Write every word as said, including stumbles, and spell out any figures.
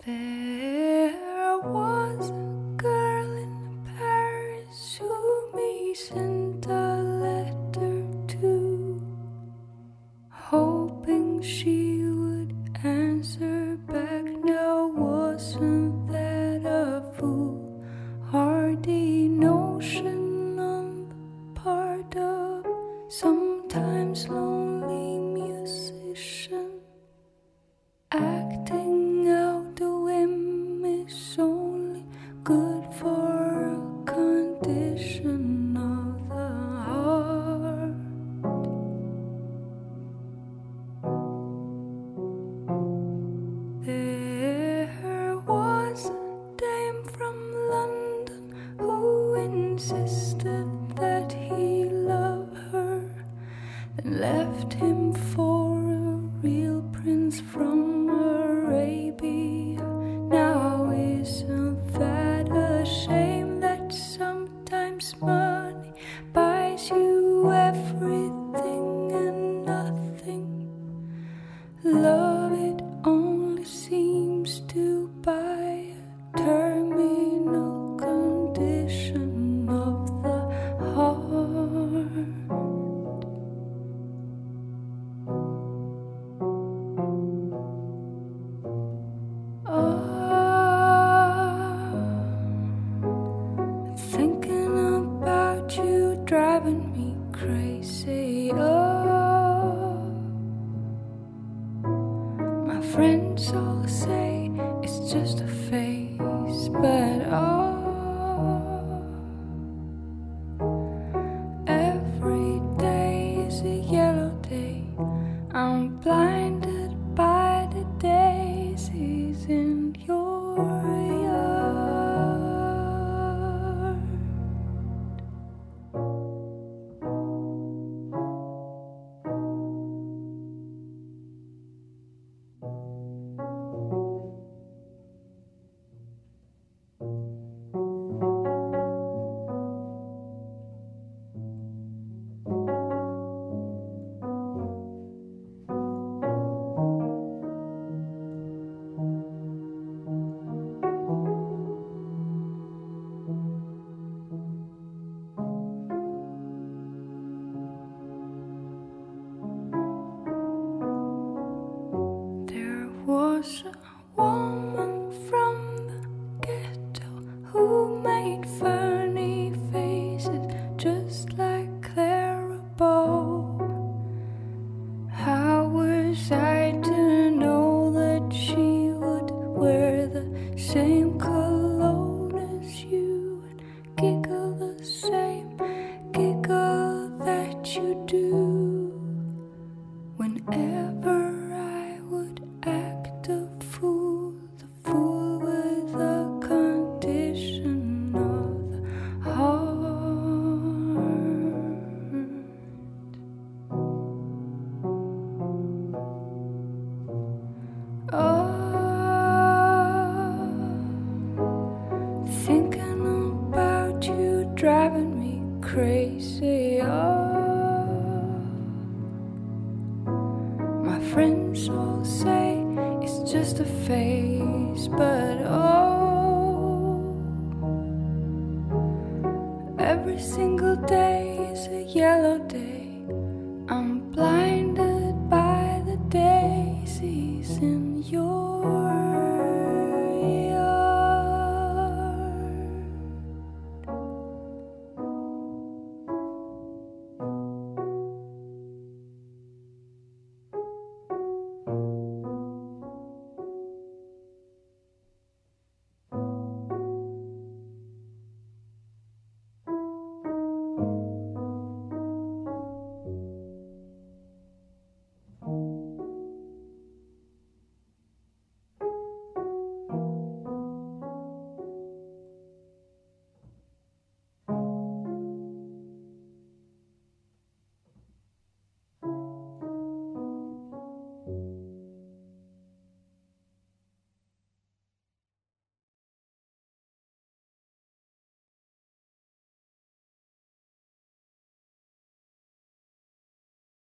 There was a girl in Paris whom he sent a letter to, hoping she would answer back. Now wasn't that a foolhardy notion on the part of sometimes lonely musician? Acting out the whim is only good for a condition of the heart. There was a dame from London who insisted that he love her, then left him for a real prince from Arabia. Now isn't that a shame that sometimes money buys you everything and nothing? Love, it only seems to buy a terminal condition of the heart. Thinking about you driving me crazy. Oh, my friends all say it's just a phase, but oh, every day is a yellow day. I'm blinded by the daisies in your yard. There was a woman from the ghetto who made funny faces just like Clara Bow. How was I to know that she would wear the same cologne as you and giggle the same giggle that you do? Whenever I would act a fool, the fool with a condition of the heart. Oh, thinking about you driving me crazy.